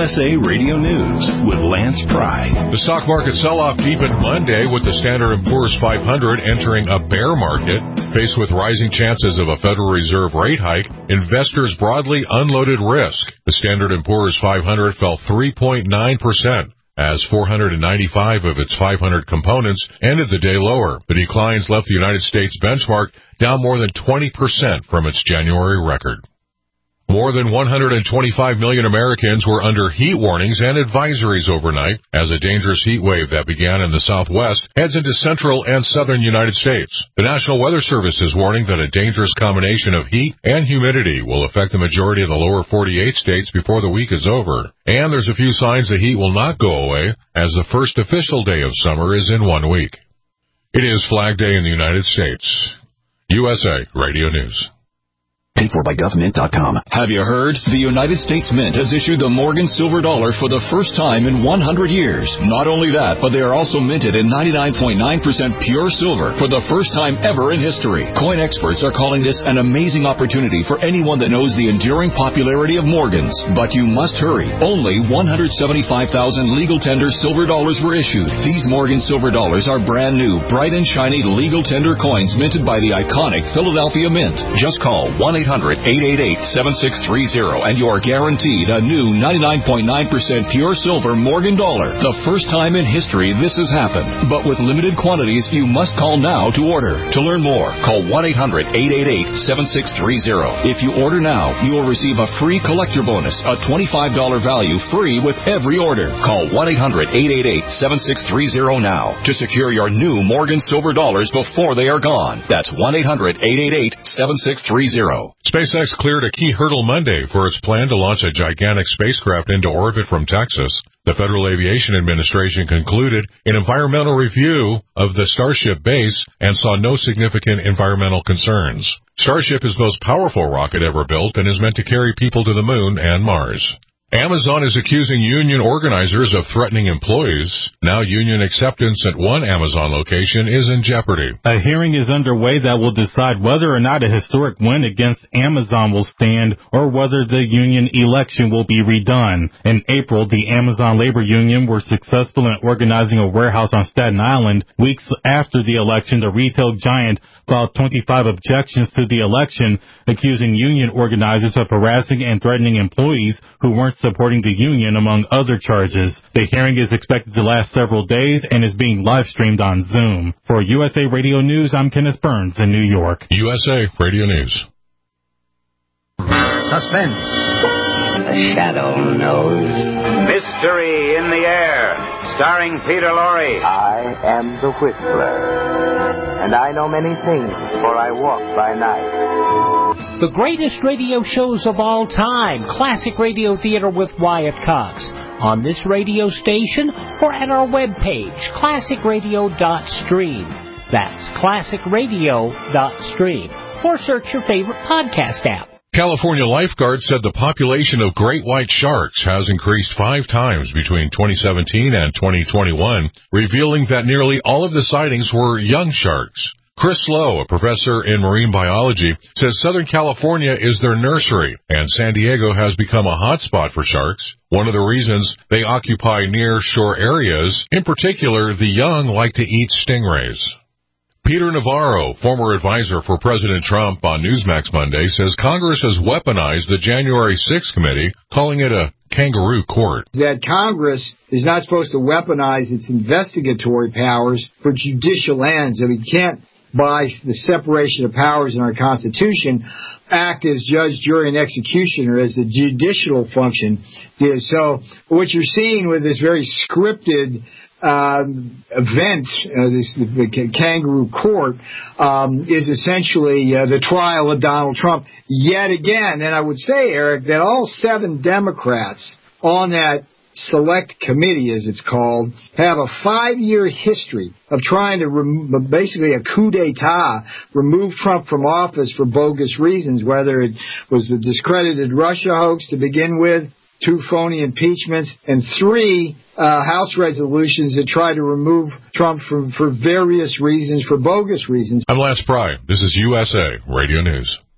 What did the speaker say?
USA Radio News with Lance Pry. The stock market sell-off deepened Monday with the Standard & Poor's 500 entering a bear market. Faced with rising chances of a Federal Reserve rate hike, investors broadly unloaded risk. The Standard & Poor's 500 fell 3.9%. as 495 of its 500 components ended the day lower. The declines left the United States benchmark down more than 20% from its January record. More than 125 million Americans were under heat warnings and advisories overnight as a dangerous heat wave that began in the Southwest heads into central and southern United States. The National Weather Service is warning that a dangerous combination of heat and humidity will affect the majority of the lower 48 states before the week is over. And there's a few signs the heat will not go away, as the first official day of summer is in 1 week. It is Flag Day in the United States. USA Radio News. Paid for by GovMint.com. Have you heard? The United States Mint has issued the Morgan Silver Dollar for the first time in 100 years. Not only that, but they are also minted in 99.9% pure silver for the first time ever in history. Coin experts are calling this an amazing opportunity for anyone that knows the enduring popularity of Morgans. But you must hurry. Only 175,000 legal tender silver dollars were issued. These Morgan Silver Dollars are brand new, bright and shiny legal tender coins minted by the iconic Philadelphia Mint. Just call 1-800-888-7630 and you're guaranteed a new 99.9% pure silver Morgan dollar. The first time in history this has happened. But with limited quantities, you must call now to order. To learn more, call 1-800-888-7630. If you order now, you will receive a free collector bonus, a $25 value free with every order. Call 1-800-888-7630 now to secure your new Morgan Silver Dollars before they are gone. That's 1-800-888-7630. SpaceX cleared a key hurdle Monday for its plan to launch a gigantic spacecraft into orbit from Texas. The Federal Aviation Administration concluded an environmental review of the Starship base and saw no significant environmental concerns. Starship is the most powerful rocket ever built and is meant to carry people to the moon and Mars. Amazon is accusing union organizers of threatening employees. Now union acceptance at one Amazon location is in jeopardy. A hearing is underway that will decide whether or not a historic win against Amazon will stand or whether the union election will be redone. In April, the Amazon labor union were successful in organizing a warehouse on Staten Island. Weeks after the election, the retail giant filed 25 objections to the election, accusing union organizers of harassing and threatening employees who weren't supporting the union, among other charges. The hearing is expected to last several days and is being live-streamed on Zoom. For USA Radio News, I'm Kenneth Burns in New York. USA Radio News. Suspense. The shadow knows. Mystery in the air. Starring Peter Lorre. I am the Whistler, and I know many things, for I walk by night. The greatest radio shows of all time, Classic Radio Theater with Wyatt Cox, on this radio station or at our webpage, classicradio.stream. That's classicradio.stream. Or search your favorite podcast app. California lifeguards said the population of great white sharks has increased 5 times between 2017 and 2021, revealing that nearly all of the sightings were young sharks. Chris Lowe, a professor in marine biology, says Southern California is their nursery, and San Diego has become a hotspot for sharks. One of the reasons they occupy near-shore areas, in particular, the young like to eat stingrays. Peter Navarro, former advisor for President Trump on Newsmax Monday, says Congress has weaponized the January 6th committee, calling it a kangaroo court. That Congress is not supposed to weaponize its investigatory powers for judicial ends. I mean, you can't, by the separation of powers in our Constitution, act as judge, jury, and executioner as the judicial function is. So what you're seeing with this very scripted event, the kangaroo court, is essentially the trial of Donald Trump yet again. And I would say, Eric, that all 7 Democrats on that select committee, as it's called, have a 5-year history of trying to, basically a coup d'etat, remove Trump from office for bogus reasons, whether it was the discredited Russia hoax to begin with, 2 phony impeachments, and 3 House resolutions that try to remove Trump for various reasons, for bogus reasons. I'm Lance Pry. This is USA Radio News.